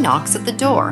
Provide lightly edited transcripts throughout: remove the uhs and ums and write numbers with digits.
knocks at the door.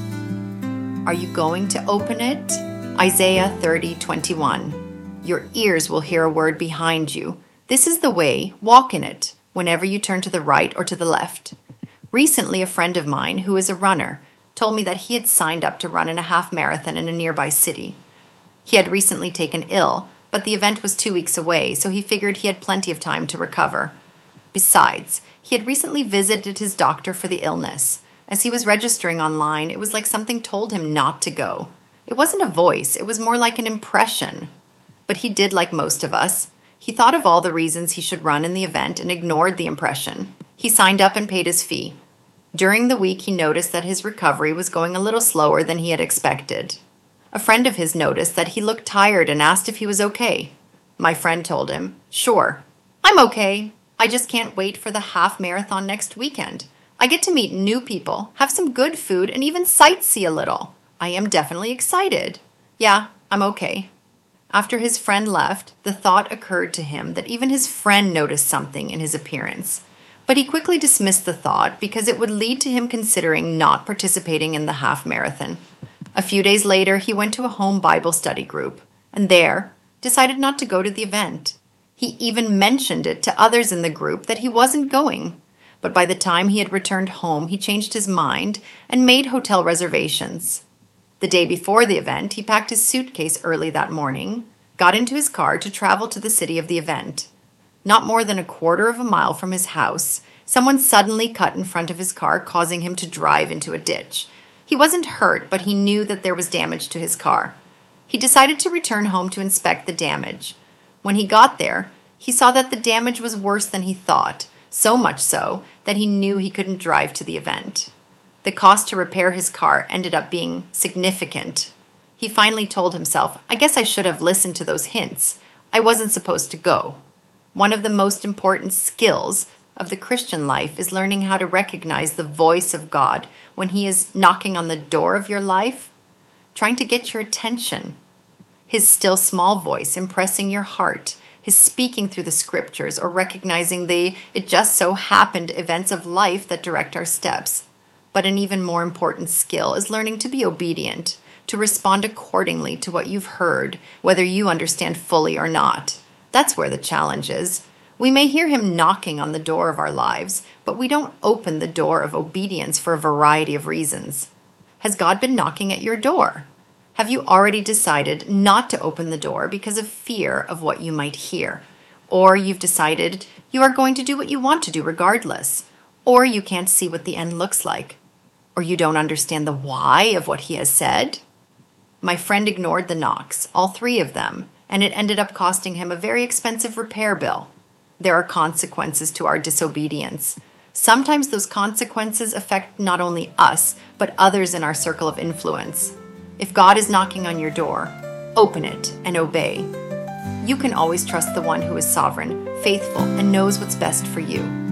Are you going to open it? Isaiah 30:21. Your ears will hear a word behind you. This is the way, walk in it, whenever you turn to the right or to the left. Recently, a friend of mine, who is a runner, told me that he had signed up to run in a half marathon in a nearby city. He had recently taken ill, but the event was 2 weeks away, so he figured he had plenty of time to recover. Besides, he had recently visited his doctor for the illness. As he was registering online, it was like something told him not to go. It wasn't a voice, it was more like an impression. But he did like most of us. He thought of all the reasons he should run in the event and ignored the impression. He signed up and paid his fee. During the week, he noticed that his recovery was going a little slower than he had expected. A friend of his noticed that he looked tired and asked if he was okay. My friend told him, "Sure, I'm okay. I just can't wait for the half marathon next weekend. I get to meet new people, have some good food, and even sightsee a little. I am definitely excited. Yeah, I'm okay." After his friend left, the thought occurred to him that even his friend noticed something in his appearance. But he quickly dismissed the thought because it would lead to him considering not participating in the half marathon. A few days later, he went to a home Bible study group, and there decided not to go to the event. He even mentioned it to others in the group that he wasn't going. But by the time he had returned home, he changed his mind and made hotel reservations. The day before the event, he packed his suitcase early that morning, got into his car to travel to the city of the event. Not more than a quarter of a mile from his house, someone suddenly cut in front of his car, causing him to drive into a ditch. He wasn't hurt, but he knew that there was damage to his car. He decided to return home to inspect the damage. When he got there, he saw that the damage was worse than he thought, so much so that he knew he couldn't drive to the event. The cost to repair his car ended up being significant. He finally told himself, "I guess I should have listened to those hints. I wasn't supposed to go." One of the most important skills of the Christian life is learning how to recognize the voice of God when He is knocking on the door of your life, trying to get your attention. His still small voice impressing your heart, His speaking through the scriptures, or recognizing the "it just so happened" events of life that direct our steps. But an even more important skill is learning to be obedient, to respond accordingly to what you've heard, whether you understand fully or not. That's where the challenge is. We may hear Him knocking on the door of our lives, but we don't open the door of obedience for a variety of reasons. Has God been knocking at your door? Have you already decided not to open the door because of fear of what you might hear? Or you've decided you are going to do what you want to do regardless? Or you can't see what the end looks like? Or you don't understand the why of what He has said? My friend ignored the knocks, all 3 of them, and it ended up costing him a very expensive repair bill. There are consequences to our disobedience. Sometimes those consequences affect not only us, but others in our circle of influence. If God is knocking on your door, open it and obey. You can always trust the one who is sovereign, faithful, and knows what's best for you.